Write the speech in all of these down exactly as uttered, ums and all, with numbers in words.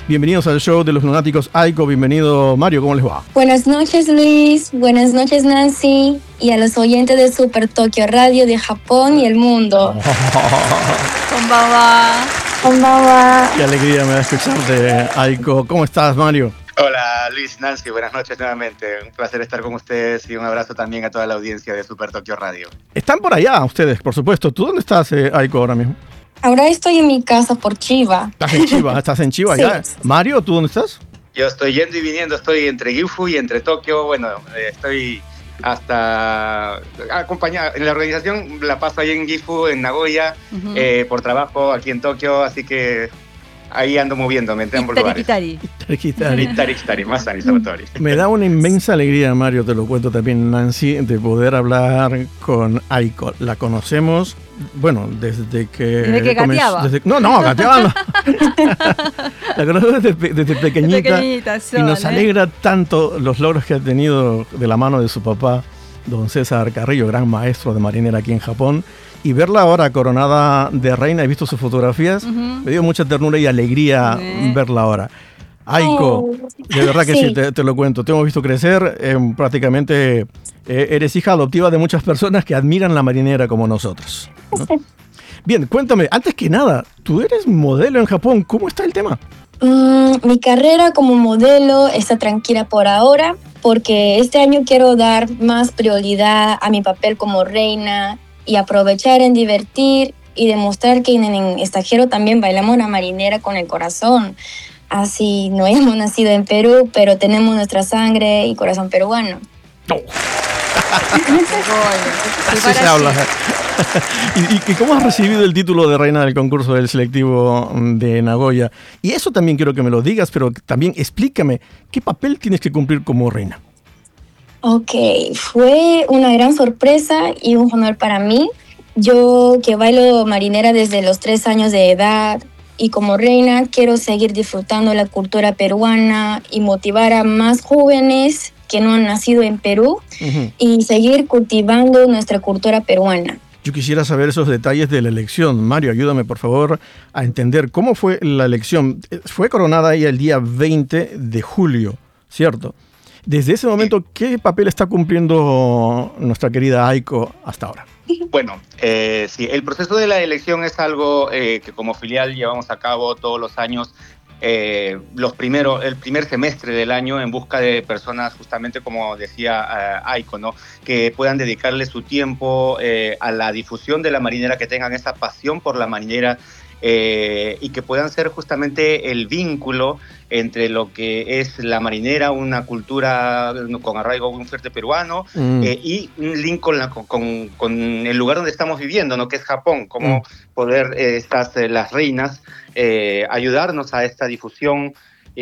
Bienvenidos al show de los lunáticos Aiko. Bienvenido, Mario, ¿cómo les va? Buenas noches, Luis. Buenas noches, Nancy. Y a los oyentes de Super Tokyo Radio de Japón y el mundo. Konbanwa. Konbanwa. Qué alegría me da escucharte, Aiko. ¿Cómo estás, Mario? Hola, Luis, Nancy. Buenas noches nuevamente. Un placer estar con ustedes y un abrazo también a toda la audiencia de Super Tokyo Radio. Están por allá ustedes, por supuesto. ¿Tú dónde estás, eh, Aiko, ahora mismo? Ahora estoy en mi casa por Chiba. ¿Estás en Chiba? ¿Estás en Chiba Sí. ya? Mario, ¿tú dónde estás? Yo estoy yendo y viniendo, estoy entre Gifu y entre Tokio. Bueno, eh, estoy hasta acompañado. En la organización la paso ahí en Gifu, en Nagoya, uh-huh. eh, por trabajo aquí en Tokio, así que ahí ando moviéndome entre ambos lugares. Kitari. Kitari. Kitari, Kitari, más Satori. Me da una inmensa alegría, Mario, te lo cuento también, Nancy, de poder hablar con Aiko. La conocemos, bueno, desde que... Desde que gateaba. Desde, no, no, gateaba no. La conocemos desde, desde pequeñita, desde pequeñita son, y nos alegra ¿eh? tanto los logros que ha tenido de la mano de su papá, don César Carrillo, gran maestro de marinera aquí en Japón. Y verla ahora coronada de reina, he visto sus fotografías, uh-huh. me dio mucha ternura y alegría uh-huh. verla ahora. Aiko, oh, de verdad que sí, sí te, te lo cuento, te hemos visto crecer, eh, prácticamente eh, eres hija adoptiva de muchas personas que admiran la marinera como nosotros, ¿no? Bien, cuéntame, antes que nada, tú eres modelo en Japón, ¿cómo está el tema? Mm, mi carrera como modelo está tranquila por ahora, porque este año quiero dar más prioridad a mi papel como reina y aprovechar en divertir y demostrar que en el extranjero también bailamos la marinera con el corazón. Así no hemos nacido en Perú, pero tenemos nuestra sangre y corazón peruano. No. Así se habla. ¿Y, ¿Y cómo has recibido el título de reina del concurso del selectivo de Nagoya? Y eso también quiero que me lo digas, pero también explícame, ¿qué papel tienes que cumplir como reina? Ok, fue una gran sorpresa y un honor para mí. Yo que bailo marinera desde los tres años de edad y como reina quiero seguir disfrutando la cultura peruana y motivar a más jóvenes que no han nacido en Perú uh-huh. y seguir cultivando nuestra cultura peruana. Yo quisiera saber esos detalles de la elección. Mario, ayúdame por favor a entender cómo fue la elección. Fue coronada ella el día veinte de julio, ¿cierto? Desde ese momento, ¿qué papel está cumpliendo nuestra querida Aiko hasta ahora? Bueno, eh, sí, el proceso de la elección es algo eh, que como filial llevamos a cabo todos los años, eh, los primeros, el primer semestre del año en busca de personas, justamente como decía uh, Aiko, ¿no? Que puedan dedicarle su tiempo eh, a la difusión de la marinera, que tengan esa pasión por la marinera eh, y que puedan ser justamente el vínculo entre lo que es la marinera, una cultura con arraigo muy fuerte peruano, mm. eh, y un link con, la, con, con el lugar donde estamos viviendo, ¿no? Que es Japón, cómo mm. poder eh, estas, eh, las reinas, eh, ayudarnos a esta difusión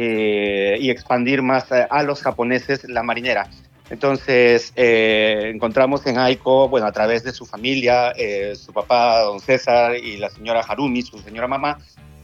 eh, y expandir más eh, a los japoneses la marinera. Entonces, eh, encontramos en Aiko, bueno, a través de su familia, eh, su papá, don César, y la señora Harumi, su señora mamá,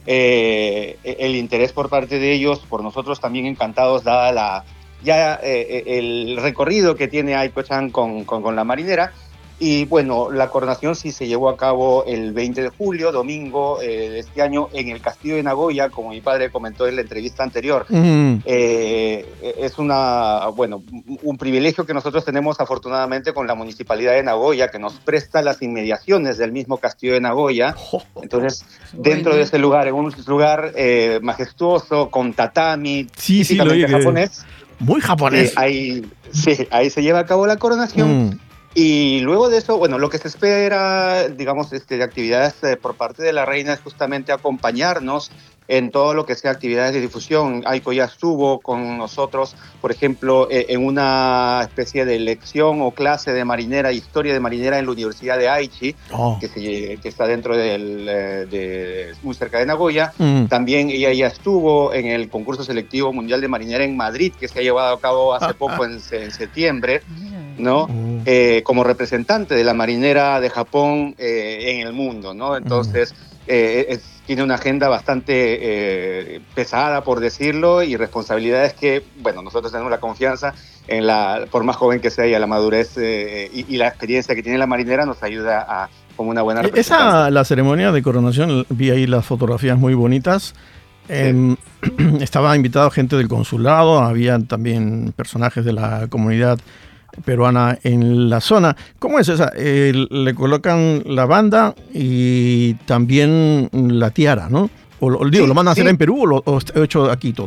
Eh, el interés por parte de ellos, por nosotros también encantados, dada la, ya eh, el recorrido que tiene Aiko-chan con, con, con la marinera. Y bueno, la coronación sí se llevó a cabo el veinte de julio, domingo eh, de este año, en el castillo de Nagoya, como mi padre comentó en la entrevista anterior. Mm. Eh, es una, bueno, un privilegio que nosotros tenemos afortunadamente con la municipalidad de Nagoya, que nos presta las inmediaciones del mismo castillo de Nagoya. Entonces, dentro bueno. de ese lugar, en un lugar eh, majestuoso, con tatami, sí, típicamente sí, japonés. Muy japonés. Eh, ahí, sí, ahí se lleva a cabo la coronación. Mm. Y luego de eso, bueno, lo que se espera, digamos, este, de actividades eh, por parte de la reina es justamente acompañarnos en todo lo que sea actividades de difusión. Aiko ya estuvo con nosotros, por ejemplo, eh, en una especie de lección o clase de marinera, historia de marinera en la Universidad de Aichi, oh. que, se, que está dentro del, eh, de, muy cerca de Nagoya. Mm. También ella ya estuvo en el concurso selectivo mundial de marinera en Madrid, que se ha llevado a cabo hace poco en, en septiembre, ¿no? Mm. Eh, como representante de la marinera de Japón eh, en el mundo, ¿no? Entonces, mm. eh, es, tiene una agenda bastante eh, pesada, por decirlo, y responsabilidades que, bueno, nosotros tenemos la confianza en la, por más joven que sea, y a la madurez eh, y, y la experiencia que tiene la marinera nos ayuda a como una buena representación. Esa, la ceremonia de coronación, vi ahí las fotografías muy bonitas. Eh, estaba invitado gente del consulado, había también personajes de la comunidad peruana en la zona. ¿Cómo es esa? Eh, le colocan la banda y también la tiara, ¿no? O, o digo, Sí, ¿lo mandan a hacer sí. en Perú o lo o está hecho aquí todo?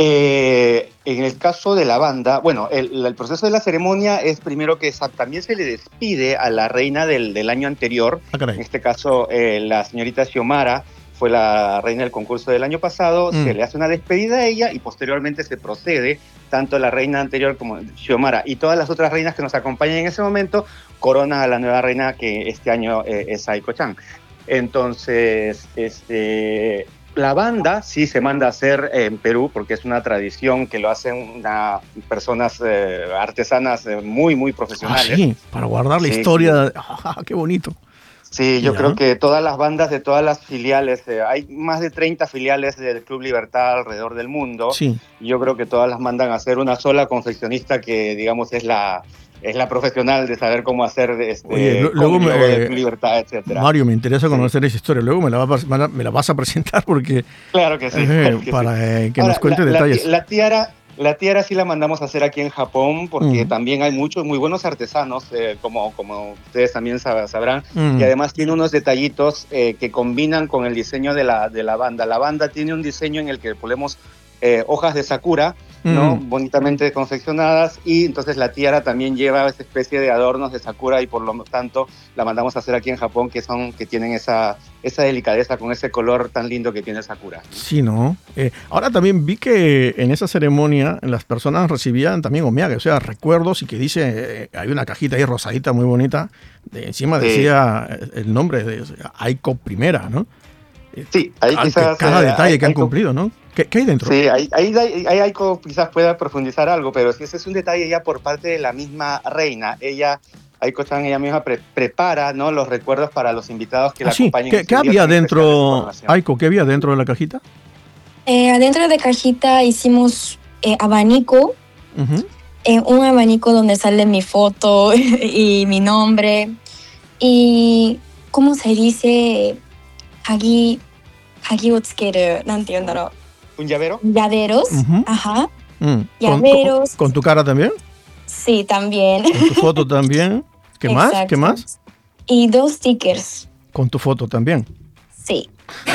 Eh, en el caso de la banda, bueno, el, el proceso de la ceremonia es primero que sa- también se le despide a la reina del, del año anterior. Ah, caray. En este caso, eh, la señorita Xiomara fue la reina del concurso del año pasado. Mm. Se le hace una despedida a ella y posteriormente se procede, tanto la reina anterior como Xiomara y todas las otras reinas que nos acompañan en ese momento, coronan a la nueva reina que este año eh, es Aiko-chan. Entonces, este, la banda sí se manda a hacer en Perú porque es una tradición que lo hacen una, personas eh, artesanas eh, muy, muy Ah, profesionales. sí, para guardar la Sí, historia. Sí. Ah, qué bonito. Sí, yo Ya. creo que todas las bandas de todas las filiales, eh, hay más de treinta filiales del Club Libertad alrededor del mundo. Sí. Yo creo que todas las mandan a hacer una sola confeccionista que, digamos, es la, es la profesional de saber cómo hacer este, Oye, lo- con luego el me, logo del Club Libertad, etcétera. Mario, me interesa Sí. conocer esa historia. Luego me la, va a- me la vas a presentar porque Claro que sí. eh, claro que para sí. eh, que Ahora, nos cuente la, la detalles. ti- La, tiara, la tiara sí la mandamos a hacer aquí en Japón porque Mm. también hay muchos muy buenos artesanos, eh, como, como ustedes también sab- sabrán, Mm. y además tiene unos detallitos eh, que combinan con el diseño de la, de la banda. La banda tiene un diseño en el que ponemos eh, hojas de sakura, ¿no? Mm. Bonitamente confeccionadas, y entonces la tiara también lleva esa especie de adornos de sakura y por lo tanto la mandamos a hacer aquí en Japón, que son que tienen esa, esa delicadeza con ese color tan lindo que tiene sakura. Sí, ¿no? Eh, ahora también vi que en esa ceremonia las personas recibían también omiage, o sea, recuerdos, y que dice, eh, hay una cajita ahí rosadita muy bonita, de, encima Sí. decía el nombre de Aiko Primera, ¿no? Sí, ahí Ah, quizás... que cada eh, detalle hay- que han hay- cumplido, ¿no? ¿Qué, qué hay dentro? Sí, ahí, ahí, ahí, ahí Aiko quizás pueda profundizar algo, pero si ese es un detalle ya por parte de la misma reina. Ella, Aiko-chan, ella misma pre- prepara, ¿no?, los recuerdos para los invitados que Ah, la sí. acompañen. ¿Qué, ese qué día había tan especial de su dentro, coronación. Aiko? ¿Qué había dentro de la cajita? Eh, adentro de cajita hicimos eh, abanico, Ujú. eh, un abanico donde sale mi foto y mi nombre. Y, ¿cómo se dice? Hagi, hagi o tsukeru, ¿nante yondaro? ¿Un llavero? Llaveros, Ujú. ajá, Mm. ¿Con, Llaveros. con, con tu cara también? sí, también. ¿Con tu foto también? ¿Qué más? Exacto. ¿Qué más? Y dos stickers, Con tu foto también. sí.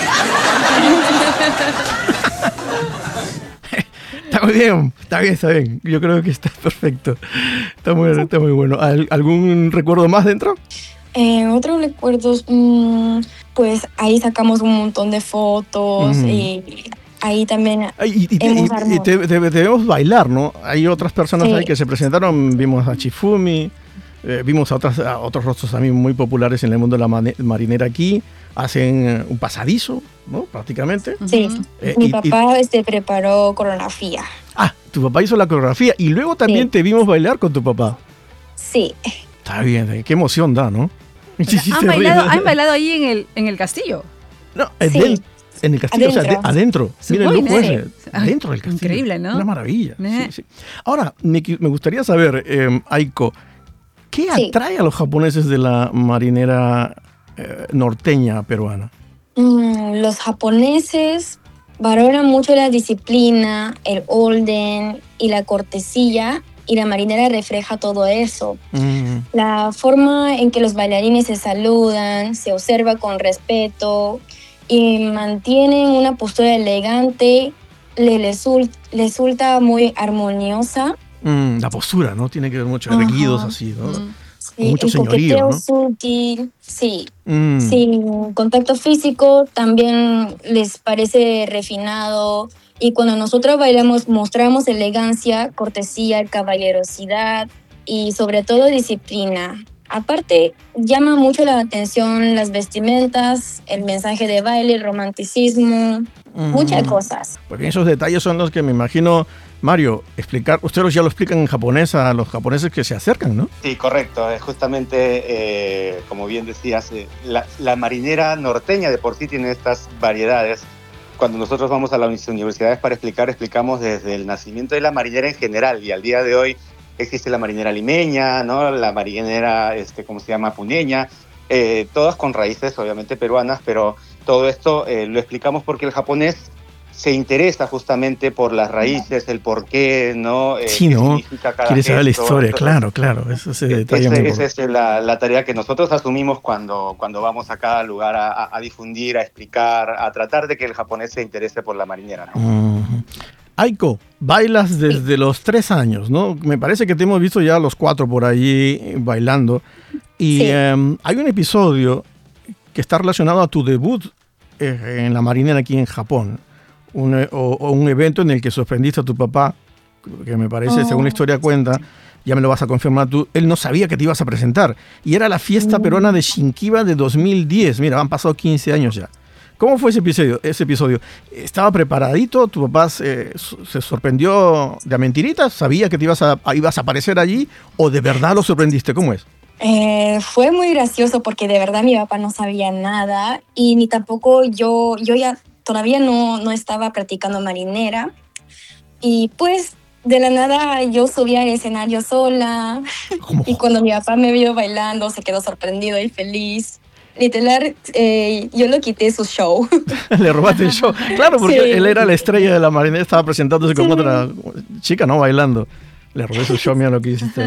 Está muy bien, está bien, está bien. Yo creo que está perfecto. Está muy, está muy bueno. ¿Al- ¿Algún recuerdo más dentro? Eh, otros recuerdos, mm, pues ahí sacamos un montón de fotos Mm. y ahí también Ay, y, y- hemos y- y armado. te- te- debemos bailar, ¿no? Hay otras personas Sí. ahí que se presentaron. Vimos a Chifumi, eh, vimos a, otras, a otros rostros también muy populares en el mundo de la mane- marinera aquí. Hacen eh, un pasadizo, ¿no? Prácticamente. Sí, Eh, mi y- y- papá este, preparó coronografía. ah, tu papá hizo la coreografía y luego también Sí. te vimos bailar con tu papá. Sí, Está bien, eh, qué emoción da, ¿no? Sí, sí, ¿Han se bailado, ríe. han bailado ahí en el, en el castillo? No, es Sí. den- en el castillo, o sea, de- Adentro. adentro. Sí, Mira el lujo bueno, ese. sí. Adentro del castillo. Increíble, ¿no? Una maravilla. Eh. Sí, sí. Ahora, me, qui- me gustaría saber, eh, Aiko, ¿qué Sí. atrae a los japoneses de la marinera eh, norteña peruana? Mm, los japoneses valoran mucho la disciplina, el orden y la cortesía, y la marinera refleja todo eso. Mm, La forma en que los bailarines se saludan, se observa con respeto y mantienen una postura elegante, le result- resulta muy armoniosa. mm, la postura, ¿no? Tiene que ver mucho, Ajá. erguidos así, ¿no? Mm. Sí, mucho el señorío, coqueteo ¿no? sutil, sí. Mm, Sin contacto físico también les parece refinado, y cuando nosotros bailamos mostramos elegancia, cortesía, caballerosidad y sobre todo disciplina. Aparte, llama mucho la atención las vestimentas, el mensaje de baile, el romanticismo, mm. muchas cosas. Porque esos detalles son los que me imagino, Mario, explicar. Ustedes ya lo explican en japonés a los japoneses que se acercan, ¿no? Sí, correcto. Es justamente, eh, como bien decías, eh, la, la marinera norteña de por sí tiene estas variedades. Cuando nosotros vamos a las universidades para explicar, explicamos desde el nacimiento de la marinera en general, y al día de hoy existe la marinera limeña, ¿no? La marinera, este, ¿cómo se llama?, puneña, eh, todas con raíces obviamente peruanas, pero todo esto eh, lo explicamos porque el japonés se interesa justamente por las raíces, el porqué, ¿no? Eh, sí, ¿no? Quiere saber la historia, Entonces, claro, claro. Eso es detalle ese, muy esa es la, la tarea que nosotros asumimos cuando, cuando vamos a cada lugar a, a, a difundir, a explicar, a tratar de que el japonés se interese por la marinera, ¿no? Uh-huh. Aiko, bailas desde sí. los tres años, ¿no? Me parece que te hemos visto ya a los cuatro por allí bailando. Y sí. um, hay un episodio que está relacionado a tu debut eh, en la marinera aquí en Japón. Un, o, o un evento en el que sorprendiste a tu papá, que me parece, oh. según la historia cuenta, ya me lo vas a confirmar tú, él no sabía que te ibas a presentar. Y era la fiesta mm. peruana de Shinkiba de dos mil diez. Mira, han pasado quince años ya. ¿Cómo fue ese episodio? Ese episodio? ¿Estaba preparadito? ¿Tu papá se, se sorprendió de a mentiritas? ¿Sabía que te ibas a, ibas a aparecer allí? ¿O de verdad lo sorprendiste? ¿Cómo es? Eh, fue muy gracioso porque de verdad mi papá no sabía nada y ni tampoco yo, yo ya todavía no, no estaba practicando marinera. Y pues de la nada yo subí al escenario sola. ¿Cómo? Y cuando mi papá me vio bailando se quedó sorprendido y feliz. Literal, eh, yo lo quité su show. Le robaste el show. Claro, porque sí. él era la estrella de la marinera, estaba presentándose como sí. otra chica, ¿no? Bailando. Le robé su show, mira lo que hiciste.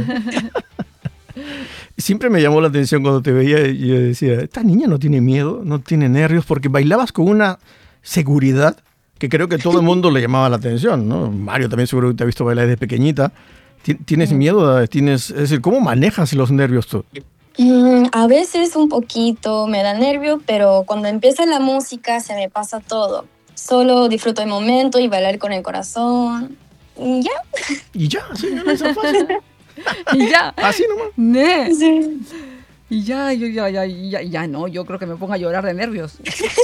Siempre me llamó la atención cuando te veía y yo decía, esta niña no tiene miedo, no tiene nervios, porque bailabas con una seguridad que creo que todo el mundo le llamaba la atención, ¿no? Mario también seguro que te ha visto bailar desde pequeñita. ¿Tienes miedo? ¿Tienes, es decir, ¿cómo manejas los nervios tú? Mm, a veces un poquito me da nervio, pero cuando empieza la música se me pasa todo. Solo disfruto el momento y bailar con el corazón. Y ya. Y ya, sí, no es fácil. Y ya. Así nomás. Ne. Sí. Y ya, yo ya, ya, ya, ya no, yo creo que me pongo a llorar de nervios.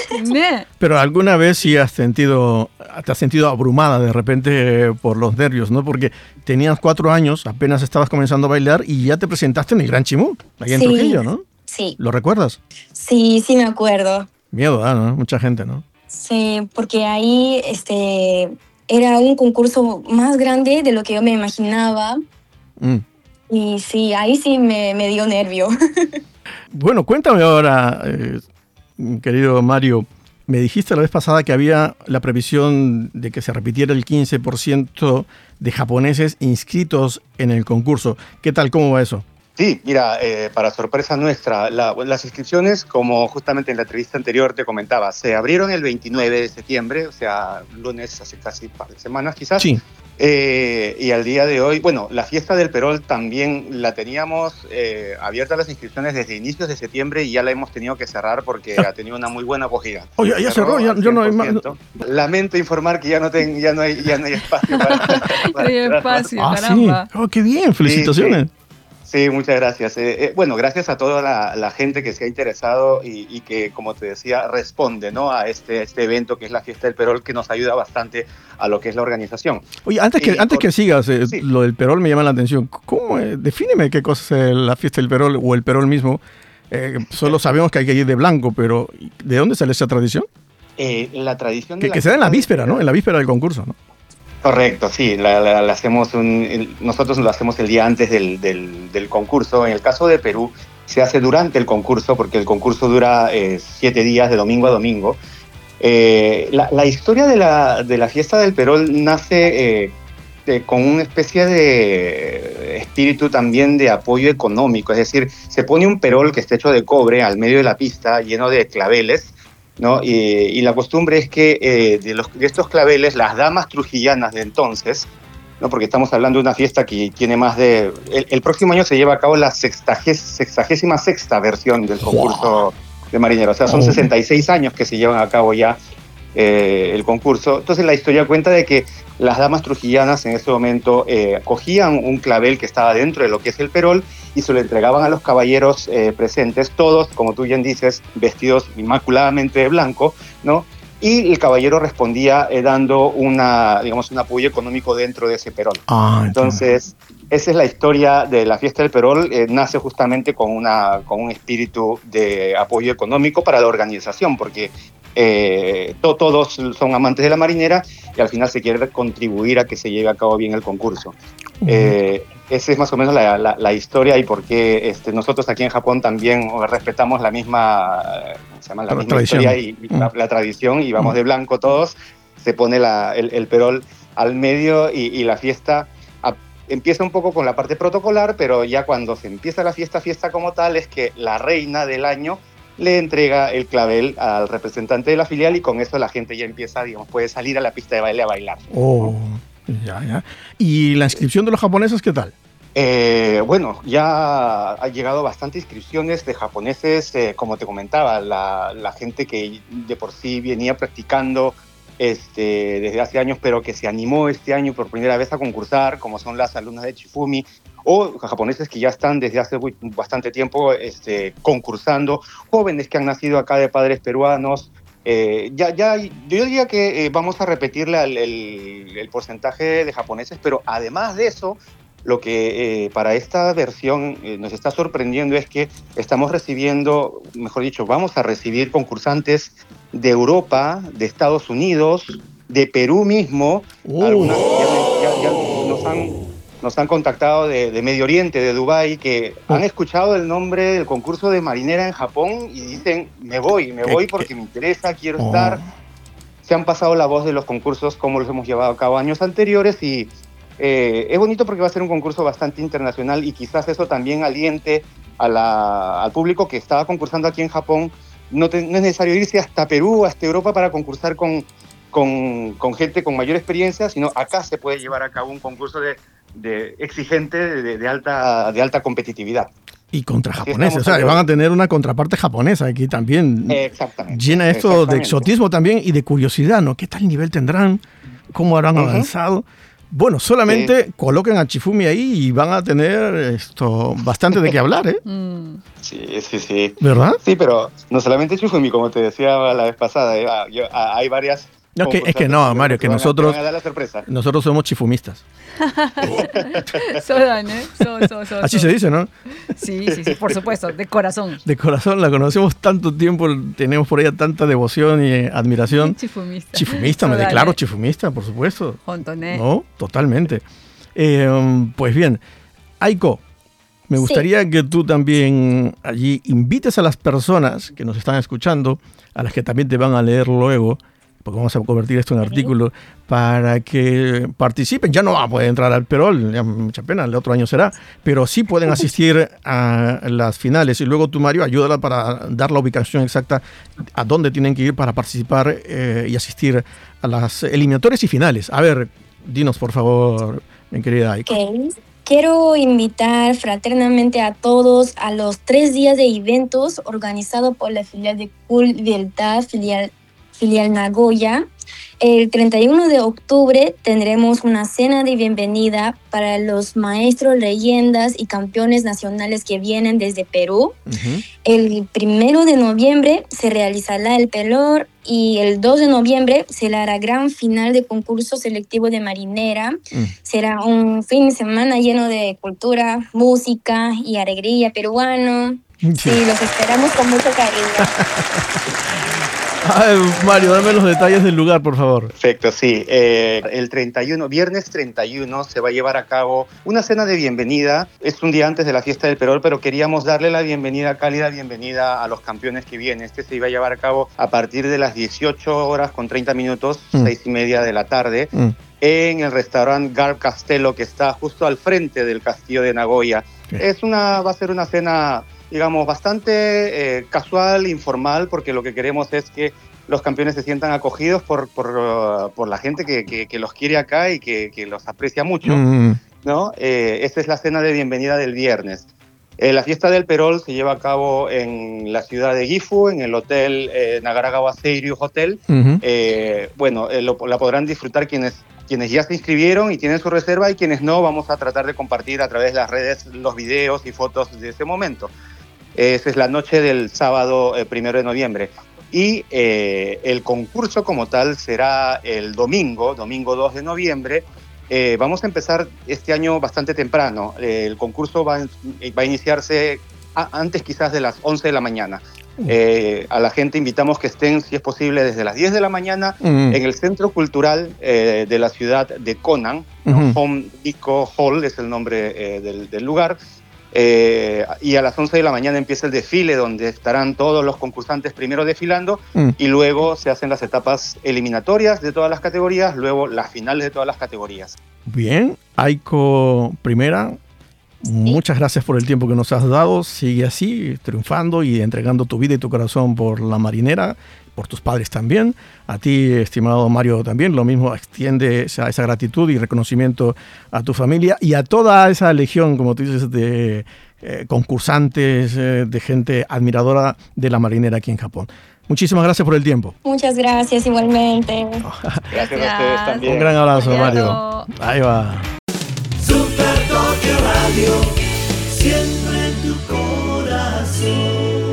Ne. Pero alguna vez sí has sentido, te has sentido abrumada de repente por los nervios, ¿no? Porque tenías cuatro años, apenas estabas comenzando a bailar y ya te presentaste en el Gran Chimú, ahí en sí. Trujillo, ¿no? Sí. ¿Lo recuerdas? Sí, sí me acuerdo. Miedo, ¿eh? ¿no? Mucha gente, ¿no? Sí, porque ahí este, era un concurso más grande de lo que yo me imaginaba. Mm. Y sí, ahí sí me, me dio nervio. Bueno, cuéntame ahora, eh, querido Mario, me dijiste la vez pasada que había la previsión de que se repitiera el quince por ciento de japoneses inscritos en el concurso. ¿Qué tal? ¿Cómo va eso? Sí, mira, eh, para sorpresa nuestra, la, las inscripciones, como justamente en la entrevista anterior te comentaba, se abrieron el veintinueve de septiembre, o sea, lunes hace casi un par de semanas quizás. Sí. Eh, y al día de hoy, bueno, la fiesta del Perol también la teníamos eh, abierta las inscripciones desde inicios de septiembre y ya la hemos tenido que cerrar porque ah. ha tenido una muy buena acogida. Oye, ya cerró, ya, ya no hay más. Lamento informar que ya no, ten, ya no, hay, ya no hay espacio para... para no hay espacio, ah, caramba. Sí. Oh, qué bien, felicitaciones. Sí, sí. Sí, muchas gracias. Eh, eh, bueno, gracias a toda la, la gente que se ha interesado y, y que, como te decía, responde, ¿no? a este, este evento que es la Fiesta del Perol, que nos ayuda bastante a lo que es la organización. Oye, antes que, y, antes por... que sigas, eh, sí. lo del Perol me llama la atención. ¿Cómo? Eh, defíneme qué cosa es la Fiesta del Perol o el Perol mismo. Eh, solo sabemos que hay que ir de blanco, pero ¿de dónde sale esa tradición? Eh, la tradición de que, la que se da en la víspera, ¿no? En la víspera del concurso, ¿no? Correcto, sí, la, la, la hacemos un, el, nosotros lo hacemos el día antes del, del, del concurso. En el caso de Perú, se hace durante el concurso, porque el concurso dura eh, siete días, de domingo a domingo. Eh, la, la historia de la, de la fiesta del Perol nace eh, de, con una especie de espíritu también de apoyo económico, es decir, se pone un perol que está hecho de cobre al medio de la pista, lleno de claveles, ¿no? Y, y la costumbre es que eh, de, los, de estos claveles, las damas trujillanas de entonces, ¿no? Porque estamos hablando de una fiesta que tiene más de... El, el próximo año se lleva a cabo la sexagésima sexta versión del concurso wow. de marineros, o sea, son oh. sesenta y seis años que se llevan a cabo ya eh, el concurso. Entonces la historia cuenta de que las damas trujillanas en ese momento eh, cogían un clavel que estaba dentro de lo que es el perol y se lo entregaban a los caballeros eh, presentes, todos, como tú bien dices, vestidos inmaculadamente de blanco, ¿no? Y el caballero respondía eh, dando una, digamos, un apoyo económico dentro de ese perol. Ah, entonces, esa es la historia de la fiesta del perol, eh, nace justamente con, una, con un espíritu de apoyo económico para la organización, porque eh, to, todos son amantes de la marinera y al final se quiere contribuir a que se lleve a cabo bien el concurso. Uh-huh. Eh, esa es más o menos la, la, la historia y por qué este, nosotros aquí en Japón también respetamos la misma, ¿cómo se llama? La, la misma historia y, y la, la tradición y vamos uh-huh. de blanco todos. se pone la, el, el perol al medio y, y la fiesta a, empieza un poco con la parte protocolar, pero ya cuando se empieza la fiesta, fiesta como tal, es que la reina del año le entrega el clavel al representante de la filial y con eso la gente ya empieza, digamos, puede salir a la pista de baile a bailar. Oh, ya, ya. ¿Y la inscripción de los japoneses qué tal? Eh, bueno, ya ha llegado bastante inscripciones de japoneses, eh, como te comentaba, la, la gente que de por sí venía practicando este, desde hace años, pero que se animó este año por primera vez a concursar, como son las alumnas de Chifumi, o japoneses que ya están desde hace bastante tiempo este, concursando, jóvenes que han nacido acá de padres peruanos. Eh, ya, ya, yo diría que eh, vamos a repetir el, el, el porcentaje de japoneses, pero además de eso, lo que eh, para esta versión eh, nos está sorprendiendo es que estamos recibiendo, mejor dicho, vamos a recibir concursantes de Europa, de Estados Unidos, de Perú mismo. Uh. Algunas ya, ya, ya nos, han, nos han contactado de, de Medio Oriente, de Dubái, que uh. han escuchado el nombre del concurso de marinera en Japón y dicen, me voy, me voy porque me interesa, quiero uh. estar. Se han pasado la voz de los concursos como los hemos llevado a cabo años anteriores y Eh, es bonito porque va a ser un concurso bastante internacional y quizás eso también aliente a la, al público que estaba concursando aquí en Japón. No, te, no es necesario irse hasta Perú, hasta Europa para concursar con, con, con gente con mayor experiencia, sino acá se puede llevar a cabo un concurso de, de exigente, de, de, alta, de alta competitividad. Y contra japoneses, o sea, que van a tener una contraparte japonesa aquí también. Exactamente. Llena esto exactamente. de exotismo también y de curiosidad, ¿no? ¿Qué tal nivel tendrán? ¿Cómo habrán uh-huh. avanzado? Bueno, solamente sí. coloquen a Chifumi ahí y van a tener esto bastante de qué hablar, ¿eh? Sí, sí, sí. ¿Verdad? Sí, pero no solamente Chifumi, como te decía la vez pasada, ¿eh? Yo, hay varias... No, que, es que no, Mario, que, que nosotros, a nosotros somos chifumistas. Sodan, ¿eh? So, so, so, Así so. se dice, ¿no? Sí, sí, sí, por supuesto, de corazón. De corazón, la conocemos tanto tiempo, tenemos por ella tanta devoción y admiración. Chifumista. Chifumista, me declaro chifumista, por supuesto. Jontoné. No, totalmente. Eh, pues bien, Aiko, me gustaría sí. que tú también allí invites a las personas que nos están escuchando, a las que también te van a leer luego, porque vamos a convertir esto en artículo, para que participen. Ya no van a poder entrar al Perol, ya mucha pena, el otro año será, pero sí pueden asistir a las finales. Y luego tú, Mario, ayúdala para dar la ubicación exacta a dónde tienen que ir para participar eh, y asistir a las eliminatorias y finales. A ver, dinos, por favor, mi querida Aiko. Okay. Quiero invitar fraternamente a todos a los tres días de eventos organizados por la filial de Cool Lealtad, filial filial Nagoya. El treinta y uno de octubre tendremos una cena de bienvenida para los maestros, leyendas y campeones nacionales que vienen desde Perú. Uh-huh. El primero de noviembre se realizará el pelor y el dos de noviembre se hará gran final de concurso selectivo de marinera. Uh-huh. Será un fin de semana lleno de cultura, música y alegría peruano. Sí, sí los esperamos con mucho cariño. Ay, Mario, dame los detalles del lugar, por favor. Perfecto, sí. Eh, el treinta y uno, viernes treinta y uno, se va a llevar a cabo una cena de bienvenida. Es un día antes de la fiesta del Perol, pero queríamos darle la bienvenida, cálida bienvenida a los campeones que vienen. Este se iba a llevar a cabo a partir de las dieciocho horas con treinta minutos, mm. seis y media de la tarde, mm. en el restaurante Garb Castello, que está justo al frente del castillo de Nagoya. Sí. Es una, va a ser una cena, digamos, bastante eh, casual, informal, porque lo que queremos es que los campeones se sientan acogidos por, por, uh, por la gente que, que, que los quiere acá y que, que los aprecia mucho, mm. ¿no? Eh, esta es la cena de bienvenida del viernes. Eh, la fiesta del Perol se lleva a cabo en la ciudad de Gifu, en el hotel eh, Nagaragawa Seiryu Hotel. Uh-huh. Eh, bueno, eh, lo, la podrán disfrutar quienes, quienes ya se inscribieron y tienen su reserva, y quienes no, vamos a tratar de compartir a través de las redes los videos y fotos de ese momento. Esa es la noche del sábado eh, primero de noviembre. Y eh, el concurso como tal será el domingo, domingo dos de noviembre. Eh, vamos a empezar este año bastante temprano. Eh, el concurso va, va a iniciarse a, antes quizás de las once de la mañana. Eh, a la gente invitamos que estén, si es posible, desde las diez de la mañana uh-huh. en el Centro Cultural eh, de la ciudad de Conan. Uh-huh. Home Eco Hall es el nombre eh, del, del lugar. Eh, y a las once de la mañana empieza el desfile, donde estarán todos los concursantes primero desfilando mm. y luego se hacen las etapas eliminatorias de todas las categorías, luego las finales de todas las categorías. Bien, Aiko Primera, sí. Muchas gracias por el tiempo que nos has dado. Sigue así, triunfando y entregando tu vida y tu corazón por la marinera, por tus padres también. A ti, estimado Mario, también lo mismo, extiende esa, esa gratitud y reconocimiento a tu familia y a toda esa legión, como tú dices, de eh, concursantes, eh, de gente admiradora de la marinera aquí en Japón. Muchísimas gracias por el tiempo. Muchas gracias, igualmente. Gracias a ustedes también. Un gran abrazo, Mario. Ahí va. Super Tokyo Radio, siempre en tu corazón.